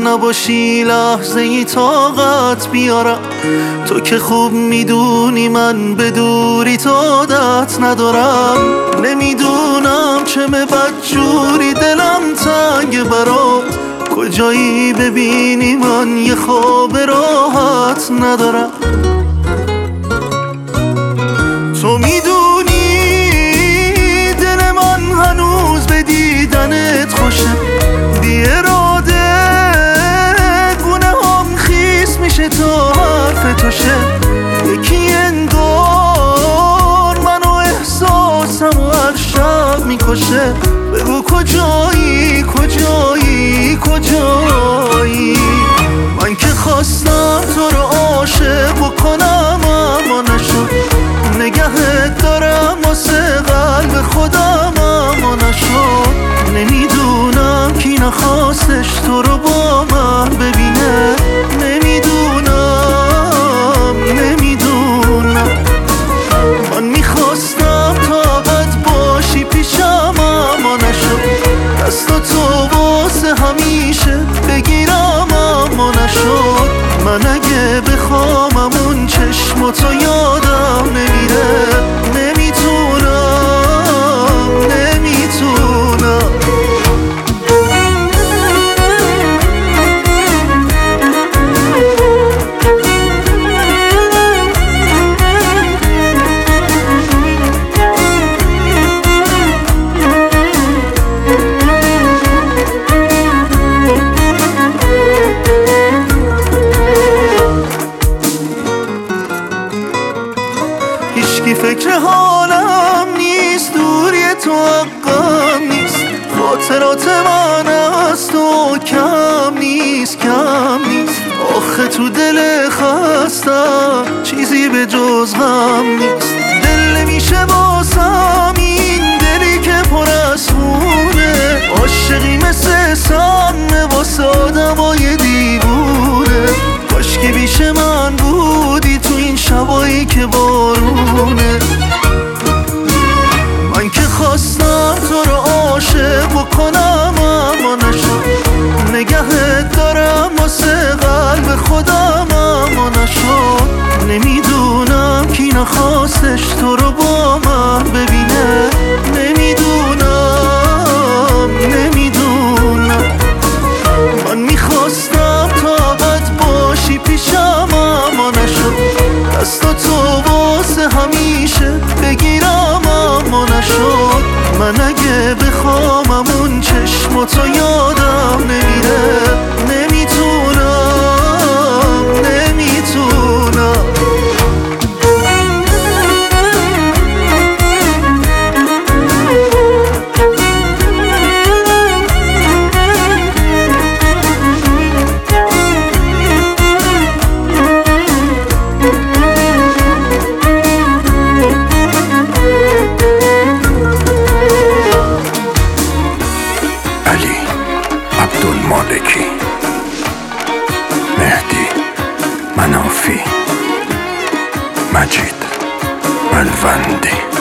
نباشی لحظه ای طاقت بیارم. تو که خوب میدونی من به دوری تو عادت ندارم. نمیدونم چه بدجوری دلم تنگ برات، کجایی ببینی من یه خواب راحت ندارم. تو میدونی دل من هنوز به دیدنت خوشه، بی اراده گونه هم خیس میشه تا حرف تو شه. یکی انگار منو احساسم و هر شب میکشه. بگو کجایی کجایی کجایی؟ من که خواستم تو رو عاشق بکنم اما نشد. نگهت دارم واسه قلب خودم اما نشد. نمیدونم کی نخواستش تو رو با من ببینه. نمیدونم من میخواستم تا ابد باشی پیشم اما نشد. دستاتو واسه همیشه بگیرم اما نشد. من اگه بخوام اون چشماتو یادم نمیره. نمیتونم هیچکی فکر حالم نیست، دوری تو حقم نیست. خاطرات من از تو کم نیست کم نیست. آخه تو دل خستم چیزی به جز غم نیست. دل نمیشه واسم این دلی که پر از خونه. عاشقی مثل سم واسه آدمای دیوونه. کاش که بیش من بودی تو این شبایی که بارونه. من که خواستم تو رو عاشق بکنم اما نشد. نگهت دارم واسه قلب خودم اما نشد. نمیدونم کی نخواستش تو رو با من ببینه. نمیدونم من میخواستم تا ابد باشی پیشم اما نشد. دستاتو واسه همیشه بگیرم اما نشد. من اگه بخوام اون چشماتو یادم نمیره. نمیتونم عبدالمالکی، مهدی منافی، مجید ملوندی.